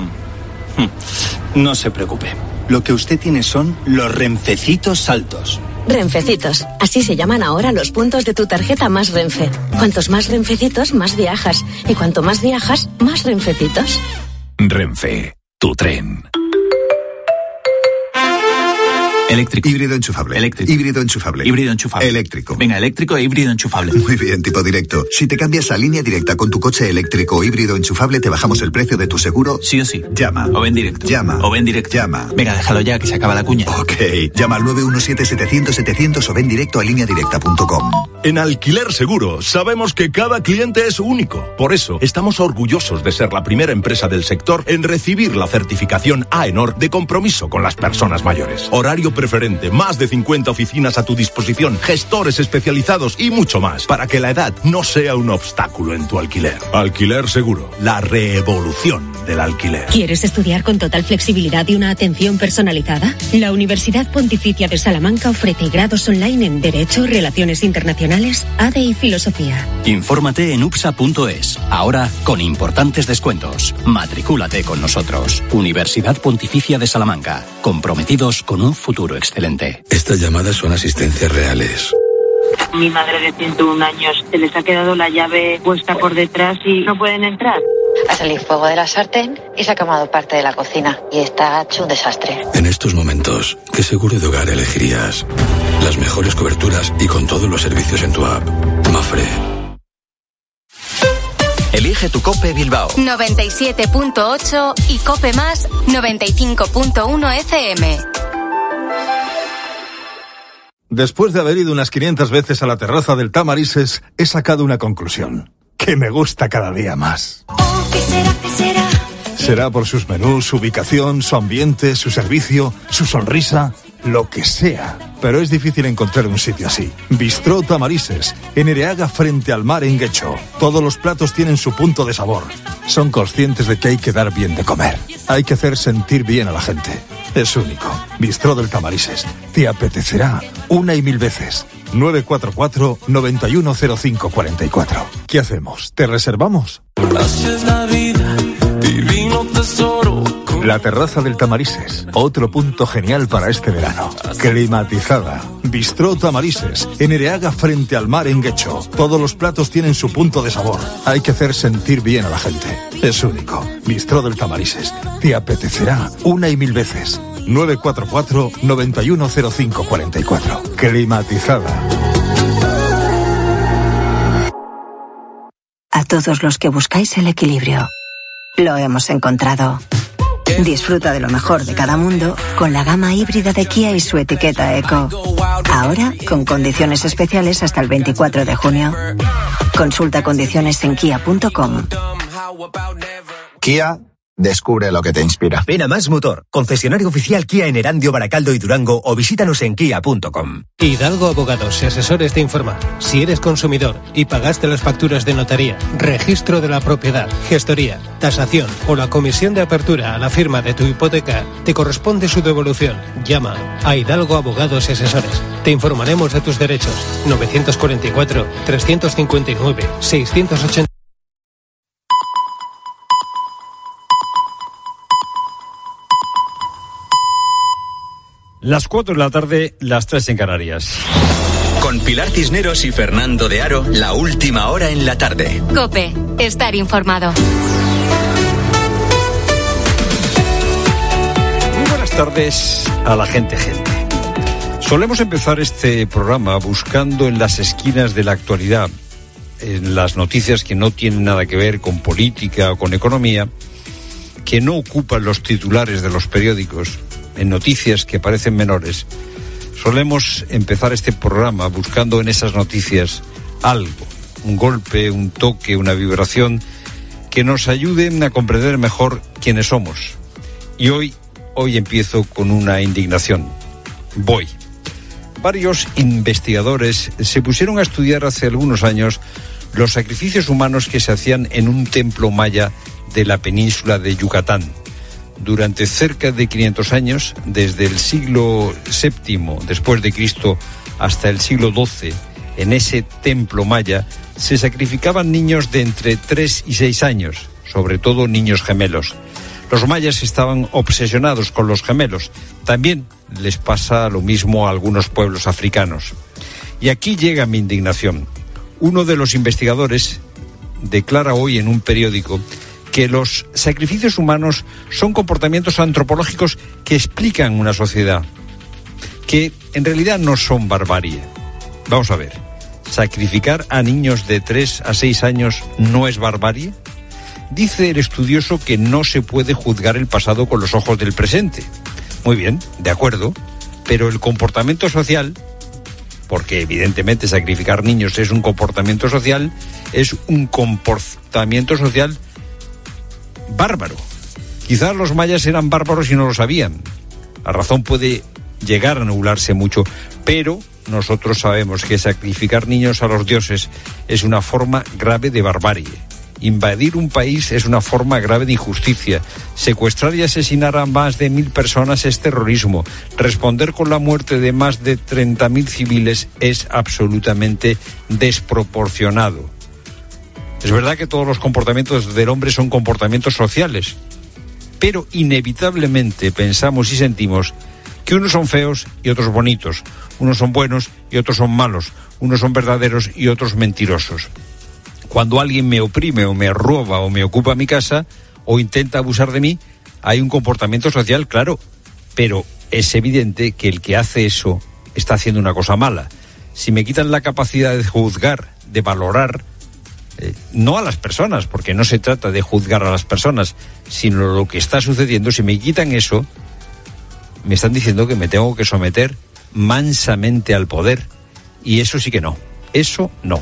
No se preocupe. Lo que usted tiene son los Renfecitos altos. Renfecitos. Así se llaman ahora los puntos de tu tarjeta Más Renfe. Cuantos más Renfecitos, más viajas. Y cuanto más viajas, más Renfecitos. Renfe, tu tren. Eléctrico. Híbrido enchufable. Eléctrico. Híbrido enchufable. Híbrido enchufable. Eléctrico. Venga, eléctrico e híbrido enchufable. Muy bien, tipo directo. Si te cambias a Línea Directa con tu coche eléctrico o híbrido enchufable, te bajamos el precio de tu seguro. Sí o sí. Llama. O ven directo. Llama. O ven directo. Llama. Venga, déjalo ya, que se acaba la cuña. Ok. Llama al 917-700-700 o ven directo a lineadirecta.com. En Alquiler Seguro sabemos que cada cliente es único. Por eso, estamos orgullosos de ser la primera empresa del sector en recibir la certificación AENOR de compromiso con las personas mayores. Horario preferente, más de 50 oficinas a tu disposición, gestores especializados y mucho más, para que la edad no sea un obstáculo en tu alquiler. Alquiler Seguro, la revolución del alquiler. ¿Quieres estudiar con total flexibilidad y una atención personalizada? La Universidad Pontificia de Salamanca ofrece grados online en Derecho, Relaciones Internacionales, ADE y Filosofía. Infórmate en upsa.es. Ahora con importantes descuentos. Matricúlate con nosotros. Universidad Pontificia de Salamanca. Comprometidos con un futuro excelente. Estas llamadas son asistencias reales. Mi madre de 101 años, se les ha quedado la llave puesta por detrás y no pueden entrar. Ha salido fuego de la sartén y se ha quemado parte de la cocina y está hecho un desastre. En estos momentos, ¿qué seguro de hogar elegirías? Las mejores coberturas y con todos los servicios en tu app. Mafre. Elige tu COPE Bilbao. 97.8 y COPE Más 95.1 FM. Después de haber ido unas 500 veces a la terraza del Tamarises, he sacado una conclusión. Que me gusta cada día más. ¿Qué será? ¿Qué será? Será por sus menús, su ubicación, su ambiente, su servicio, su sonrisa, lo que sea. Pero es difícil encontrar un sitio así. Bistró Tamarises, en Ereaga frente al mar en Guecho. Todos los platos tienen su punto de sabor. Son conscientes de que hay que dar bien de comer. Hay que hacer sentir bien a la gente. Es único. Bistró del Tamarises. Te apetecerá una y mil veces. 944-910544. ¿Qué hacemos? ¿Te reservamos? La terraza del Tamarises, otro punto genial para este verano. Climatizada. Bistró Tamarises, en Ereaga frente al mar en Guecho. Todos los platos tienen su punto de sabor. Hay que hacer sentir bien a la gente. Es único. Bistró del Tamarises. Te apetecerá una y mil veces. 944-910544. Climatizada. A todos los que buscáis el equilibrio, lo hemos encontrado. Disfruta de lo mejor de cada mundo con la gama híbrida de Kia y su etiqueta Eco. Ahora con condiciones especiales hasta el 24 de junio. Consulta condiciones en kia.com. Kia Descubre lo que te inspira. Ven a Más Motor, concesionario oficial Kia en Erandio, Baracaldo y Durango, o visítanos en kia.com. Hidalgo Abogados y Asesores te informa. Si eres consumidor y pagaste las facturas de notaría, registro de la propiedad, gestoría, tasación o la comisión de apertura a la firma de tu hipoteca, te corresponde su devolución. Llama a Hidalgo Abogados y Asesores. Te informaremos de tus derechos. 944 359 680. Las 4 de la tarde, las 3 en Canarias. Con Pilar Cisneros y Fernando de Aro, la última hora en la tarde. COPE, estar informado. Muy buenas tardes a la gente. Solemos empezar este programa buscando en las esquinas de la actualidad, en las noticias que no tienen nada que ver con política o con economía, que no ocupan los titulares de los periódicos, en noticias que parecen menores. Solemos empezar este programa buscando en esas noticias algo, un golpe, un toque, una vibración que nos ayuden a comprender mejor quiénes somos. Y hoy empiezo con una indignación. Varios investigadores se pusieron a estudiar hace algunos años los sacrificios humanos que se hacían en un templo maya de la península de Yucatán. Durante cerca de 500 años, desde el siglo VII después de Cristo hasta el siglo XII, en ese templo maya se sacrificaban niños de entre 3 y 6 años, sobre todo niños gemelos. Los mayas estaban obsesionados con los gemelos. También les pasa lo mismo a algunos pueblos africanos. Y aquí llega mi indignación. Uno de los investigadores declara hoy en un periódico que los sacrificios humanos son comportamientos antropológicos que explican una sociedad, que en realidad no son barbarie. Vamos a ver, ¿sacrificar a niños de 3 a 6 años no es barbarie? Dice el estudioso que no se puede juzgar el pasado con los ojos del presente. Muy bien, de acuerdo, pero el comportamiento social, porque evidentemente sacrificar niños es un comportamiento social bárbaro. Quizás los mayas eran bárbaros y no lo sabían. La razón puede llegar a anularse mucho, pero nosotros sabemos que sacrificar niños a los dioses es una forma grave de barbarie. Invadir un país es una forma grave de injusticia. Secuestrar y asesinar a más de 1.000 personas es terrorismo. Responder con la muerte de más de 30.000 civiles es absolutamente desproporcionado. Es verdad que todos los comportamientos del hombre son comportamientos sociales, pero inevitablemente pensamos y sentimos que unos son feos y otros bonitos, unos son buenos y otros son malos, unos son verdaderos y otros mentirosos. Cuando alguien me oprime o me roba o me ocupa mi casa o intenta abusar de mí, hay un comportamiento social, claro, pero es evidente que el que hace eso está haciendo una cosa mala. Si me quitan la capacidad de juzgar, de valorar, no a las personas, porque no se trata de juzgar a las personas, sino lo que está sucediendo, si me quitan eso, me están diciendo que me tengo que someter mansamente al poder, y eso sí que no, eso no.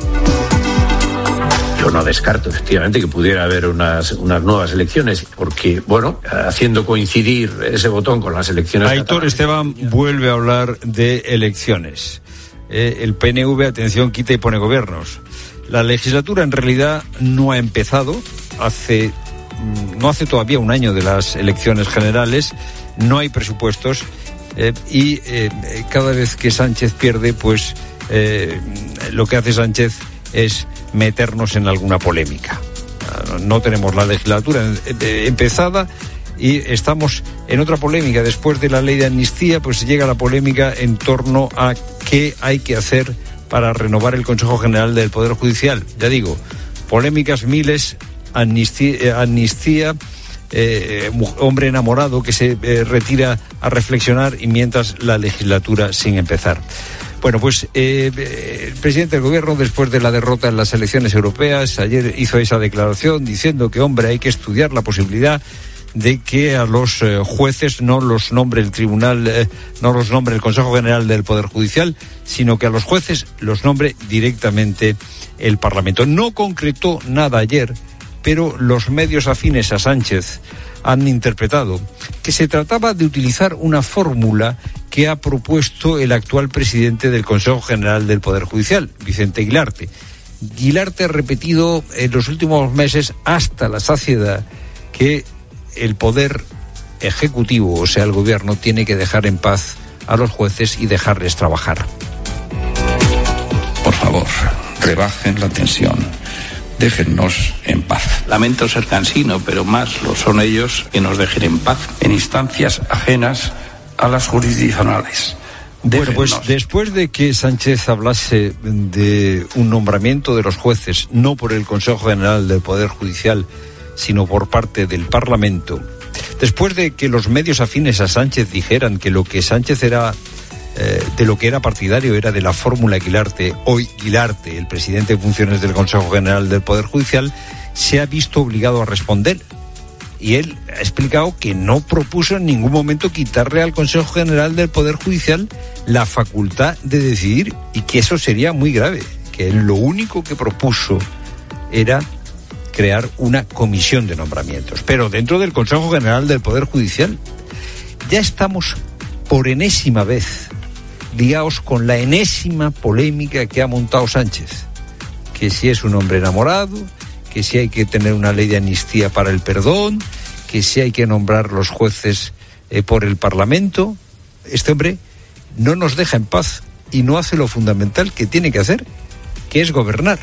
Yo no descarto efectivamente que pudiera haber unas nuevas elecciones, porque, haciendo coincidir ese botón con las elecciones Aitor Esteban vuelve a hablar de elecciones. El PNV, atención, quita y pone gobiernos. La legislatura en realidad no ha empezado, no hace todavía un año de las elecciones generales, no hay presupuestos y cada vez que Sánchez pierde, pues lo que hace Sánchez es meternos en alguna polémica. No tenemos la legislatura empezada y estamos en otra polémica. Después de la ley de amnistía, pues llega la polémica en torno a qué hay que hacer para renovar el Consejo General del Poder Judicial. Ya digo, polémicas miles, amnistía, hombre enamorado que se retira a reflexionar y mientras la legislatura sin empezar. Bueno, pues el presidente del gobierno, después de la derrota en las elecciones europeas, ayer hizo esa declaración diciendo que, hay que estudiar la posibilidad de que a los jueces no los nombre el tribunal, no los nombre el Consejo General del Poder Judicial, sino que a los jueces los nombre directamente el Parlamento. No concretó nada ayer pero los medios afines a Sánchez han interpretado que se trataba de utilizar una fórmula que ha propuesto el actual presidente del Consejo General del Poder Judicial, Vicente Guilarte. Guilarte ha repetido en los últimos meses hasta la saciedad que el poder ejecutivo, o sea, el gobierno, tiene que dejar en paz a los jueces y dejarles trabajar. Por favor, rebajen la tensión. Déjennos en paz. Lamento ser cansino, pero más lo son ellos que nos dejen en paz en instancias ajenas a las jurisdiccionales. Bueno, pues después de que Sánchez hablase de un nombramiento de los jueces, no por el Consejo General del Poder Judicial, sino por parte del Parlamento, después de que los medios afines a Sánchez dijeran que lo que Sánchez era, de lo que era partidario era de la fórmula Guilarte, hoy Guilarte, el presidente en funciones del Consejo General del Poder Judicial, se ha visto obligado a responder. Y él ha explicado que no propuso en ningún momento quitarle al Consejo General del Poder Judicial la facultad de decidir, y que eso sería muy grave, que él lo único que propuso era crear una comisión de nombramientos, pero dentro del Consejo General del Poder Judicial. Ya estamos por enésima vez ligados con la enésima polémica que ha montado Sánchez, que si es un hombre enamorado, que si hay que tener una ley de amnistía para el perdón, que si hay que nombrar los jueces por el Parlamento. Este hombre no nos deja en paz y no hace lo fundamental que tiene que hacer, que es gobernar.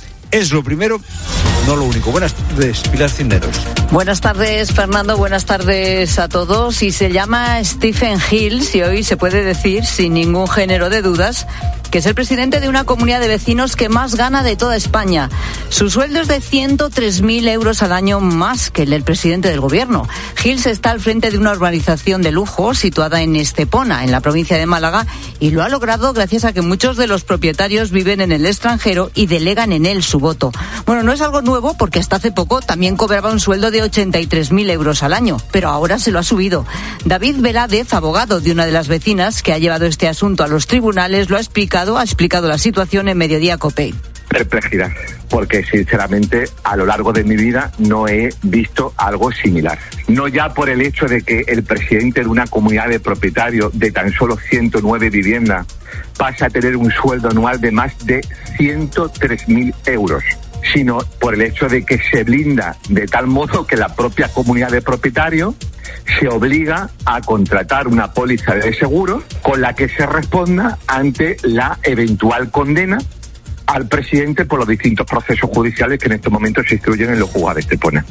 Es lo primero, no lo único. Buenas tardes, Pilar Cisneros. Buenas tardes, Fernando. Buenas tardes a todos. Y se llama Stephen Hills y hoy se puede decir sin ningún género de dudas que es el presidente de una comunidad de vecinos que más gana de toda España. Su sueldo es de 103.000 euros al año más que el del presidente del gobierno. Hills está al frente de una urbanización de lujo situada en Estepona, en la provincia de Málaga, y lo ha logrado gracias a que muchos de los propietarios viven en el extranjero y delegan en él su voto. Bueno, no es algo nuevo porque hasta hace poco también cobraba un sueldo de 83.000 euros al año, pero ahora se lo ha subido. David Veládez, abogado de una de las vecinas que ha llevado este asunto a los tribunales, lo ha explicado la situación en Mediodía COPE. Perplejidad, porque sinceramente a lo largo de mi vida no he visto algo similar. No ya por el hecho de que el presidente de una comunidad de propietarios de tan solo 109 viviendas pasa a tener un sueldo anual de más de 103.000 euros, sino por el hecho de que se blinda de tal modo que la propia comunidad de propietarios se obliga a contratar una póliza de seguro con la que se responda ante la eventual condena al presidente por los distintos procesos judiciales que en estos momentos se instruyen en los juzgados de Estepona.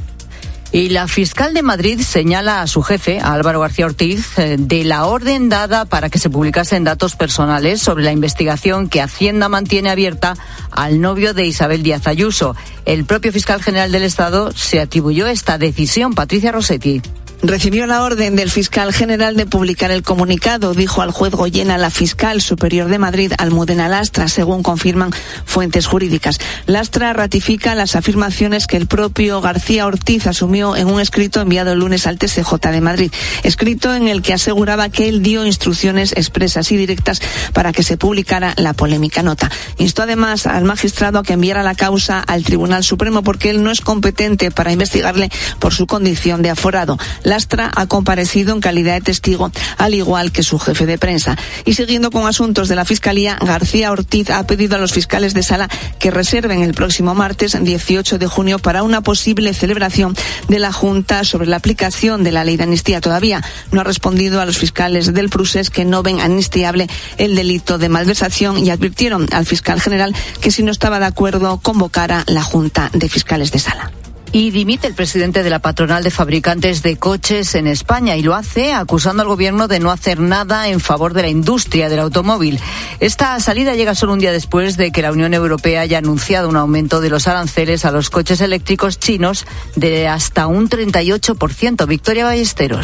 Y la fiscal de Madrid señala a su jefe, a Álvaro García Ortiz, de la orden dada para que se publicasen datos personales sobre la investigación que Hacienda mantiene abierta al novio de Isabel Díaz Ayuso. El propio fiscal general del Estado se atribuyó esta decisión. Patricia Rossetti. Recibió la orden del fiscal general de publicar el comunicado, dijo al juez Goyena la fiscal superior de Madrid, Almudena Lastra, según confirman fuentes jurídicas. Lastra ratifica las afirmaciones que el propio García Ortiz asumió en un escrito enviado el lunes al TSJ de Madrid, escrito en el que aseguraba que él dio instrucciones expresas y directas para que se publicara la polémica nota. Instó además al magistrado a que enviara la causa al Tribunal Supremo porque él no es competente para investigarle por su condición de aforado. Lastra ha comparecido en calidad de testigo, al igual que su jefe de prensa. Y siguiendo con asuntos de la Fiscalía, García Ortiz ha pedido a los fiscales de sala que reserven el próximo martes 18 de junio para una posible celebración de la Junta sobre la aplicación de la ley de amnistía. Todavía no ha respondido a los fiscales del Prusés que no ven amnistiable el delito de malversación y advirtieron al fiscal general que si no estaba de acuerdo convocara la Junta de Fiscales de Sala. Y dimite el presidente de la patronal de fabricantes de coches en España y lo hace acusando al gobierno de no hacer nada en favor de la industria del automóvil. Esta salida llega solo un día después de que la Unión Europea haya anunciado un aumento de los aranceles a los coches eléctricos chinos de hasta un 38%. Victoria Ballesteros.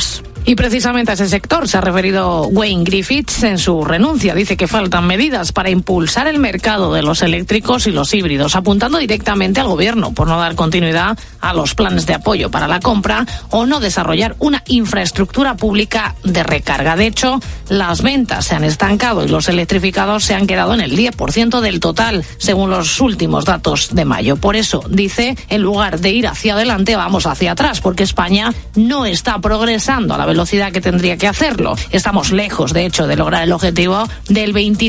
Y precisamente a ese sector se ha referido Wayne Griffiths en su renuncia. Dice que faltan medidas para impulsar el mercado de los eléctricos y los híbridos, apuntando directamente al gobierno por no dar continuidad a los planes de apoyo para la compra o no desarrollar una infraestructura pública de recarga. De hecho, las ventas se han estancado y los electrificados se han quedado en el 10% del total, según los últimos datos de mayo. Por eso, dice, en lugar de ir hacia adelante, vamos hacia atrás, porque España no está progresando a la velocidad que tendría que hacerlo. Estamos lejos, de hecho, de lograr el objetivo del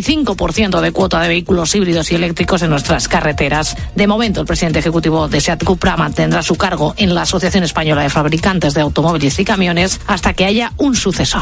25% de cuota de vehículos híbridos y eléctricos en nuestras carreteras. De momento, el presidente ejecutivo de SEAT Cupra mantendrá su cargo en la Asociación Española de Fabricantes de Automóviles y Camiones hasta que haya un sucesor.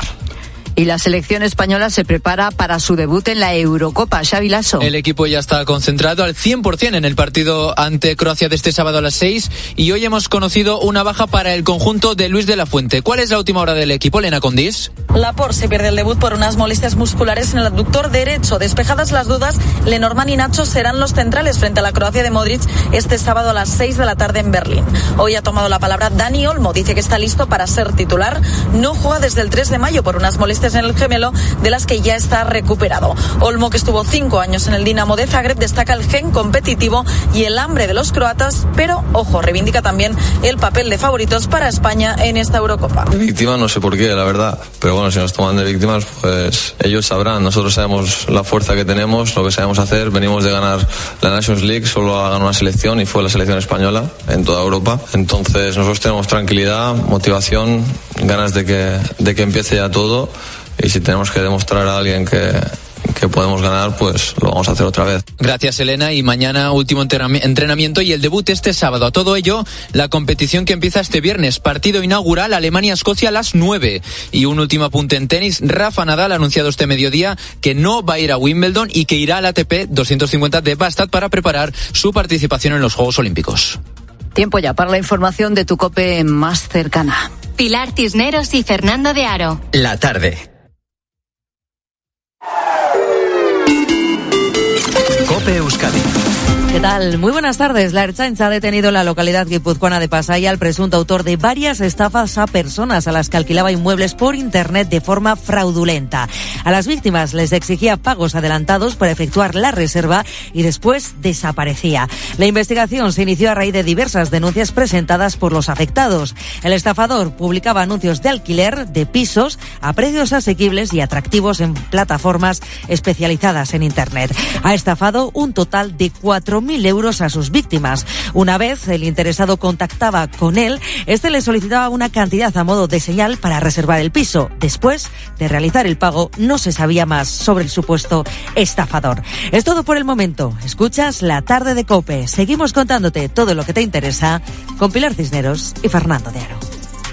Y la selección española se prepara para su debut en la Eurocopa. Xavi Lasso. El equipo ya está concentrado al 100% en el partido ante Croacia de este sábado a las 6 y hoy hemos conocido una baja para el conjunto de Luis de la Fuente. ¿Cuál es la última hora del equipo, Elena Condís? Laporte se pierde el debut por unas molestias musculares en el abductor derecho. Despejadas las dudas, Lenormand y Nacho serán los centrales frente a la Croacia de Modric este sábado a las 6 de la tarde en Berlín. Hoy ha tomado la palabra Dani Olmo, dice que está listo para ser titular. No juega desde el 3 de mayo por unas molestias en el gemelo, de las que ya está recuperado. Olmo, que estuvo 5 años en el Dinamo de Zagreb, destaca el gen competitivo y el hambre de los croatas, pero, ojo, reivindica también el papel de favoritos para España en esta Eurocopa. Víctima no sé por qué, la verdad, pero bueno, si nos toman de víctimas, pues ellos sabrán. Nosotros sabemos la fuerza que tenemos, lo que sabemos hacer. Venimos de ganar la Nations League, solo ha ganado una selección y fue la selección española en toda Europa. Entonces nosotros tenemos tranquilidad, motivación, ganas de que empiece ya todo. Y si tenemos que demostrar a alguien que podemos ganar, pues lo vamos a hacer otra vez. Gracias, Elena. Y mañana último entrenamiento y el debut este sábado. A todo ello, la competición que empieza este viernes. Partido inaugural Alemania-Escocia a las 9. Y un último apunte en tenis. Rafa Nadal ha anunciado este mediodía que no va a ir a Wimbledon y que irá al ATP 250 de Bastad para preparar su participación en los Juegos Olímpicos. Tiempo ya para la información de tu COPE más cercana. Pilar Cisneros y Fernando de Aro. La tarde. COPE Euskadi. ¿Qué tal? Muy buenas tardes. La Ertzaintza ha detenido en la localidad guipuzcoana de Pasaia al presunto autor de varias estafas a personas a las que alquilaba inmuebles por internet de forma fraudulenta. A las víctimas les exigía pagos adelantados para efectuar la reserva y después desaparecía. La investigación se inició a raíz de diversas denuncias presentadas por los afectados. El estafador publicaba anuncios de alquiler de pisos a precios asequibles y atractivos en plataformas especializadas en internet. Ha estafado un total de 4.000 euros a sus víctimas. Una vez el interesado contactaba con él, este le solicitaba una cantidad a modo de señal para reservar el piso. Después de realizar el pago, no se sabía más sobre el supuesto estafador. Es todo por el momento. Escuchas La Tarde de COPE. Seguimos contándote todo lo que te interesa con Pilar Cisneros y Fernando de Aro.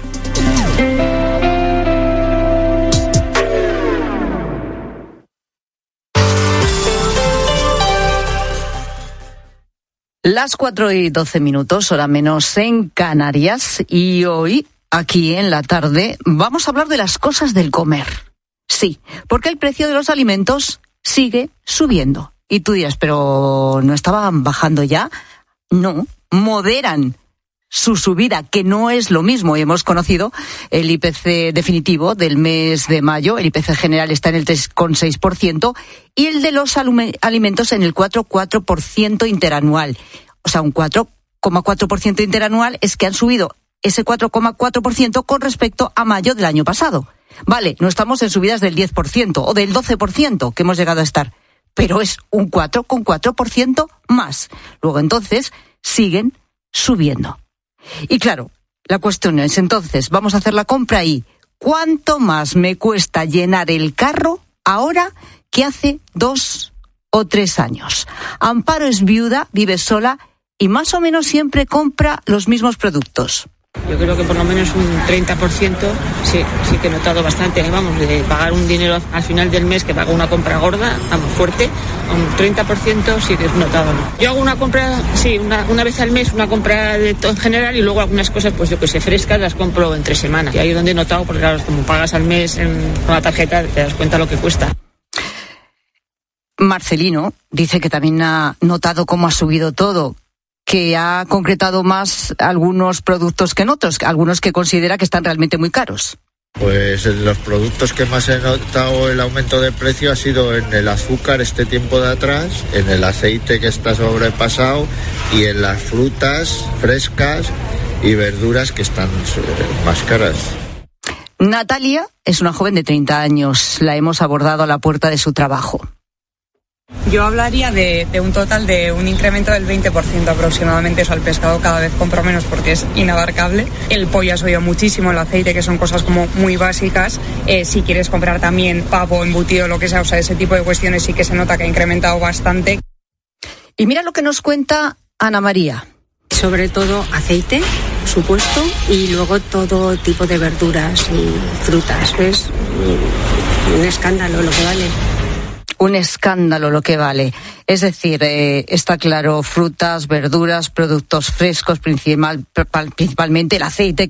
Las 4:12, hora menos en Canarias, y hoy, aquí en La Tarde, vamos a hablar de las cosas del comer. Sí, porque el precio de los alimentos sigue subiendo. Y tú dirás, ¿pero no estaban bajando ya? No, moderan su subida, que no es lo mismo. Y hemos conocido el IPC definitivo del mes de mayo. El IPC general está en el 3,6% y el de los alimentos en el 4,4% interanual. O sea, un 4,4% interanual es que han subido ese 4,4% con respecto a mayo del año pasado. Vale, no estamos en subidas del 10% o del 12% que hemos llegado a estar, pero es un 4,4% más. Luego, entonces, siguen subiendo. Y claro, la cuestión es, entonces, vamos a hacer la compra y ¿cuánto más me cuesta llenar el carro ahora que hace 2 o 3 años? Amparo es viuda, vive sola y más o menos siempre compra los mismos productos. Yo creo que por lo menos un 30% sí que he notado bastante, vamos, de pagar un dinero al final del mes que pago una compra gorda, vamos, fuerte, un 30% sí que he notado. Yo hago una compra, sí, una vez al mes, una compra de todo en general y luego algunas cosas, pues yo que sé, frescas, las compro entre semana. Y ahí es donde he notado, porque claro, como pagas al mes con la tarjeta, te das cuenta lo que cuesta. Marcelino dice que también ha notado cómo ha subido todo, que ha concretado más algunos productos que en otros, algunos que considera que están realmente muy caros. Pues en los productos que más he notado el aumento de precio ha sido en el azúcar este tiempo de atrás, en el aceite que está sobrepasado y en las frutas frescas y verduras que están más caras. Natalia es una joven de 30 años. La hemos abordado a la puerta de su trabajo. Yo hablaría de un total de un incremento del 20% aproximadamente. Eso, al pescado cada vez compro menos porque es inabarcable. El pollo ha subido muchísimo, el aceite, que son cosas como muy básicas. Si quieres comprar también pavo, embutido, lo que sea, o sea, ese tipo de cuestiones sí que se nota que ha incrementado bastante. Y mira lo que nos cuenta Ana María. Sobre todo aceite, supuesto, y luego todo tipo de verduras y frutas. Es un escándalo lo que vale. Un escándalo lo que vale. Es decir, está claro, frutas, verduras, productos frescos, principalmente el aceite,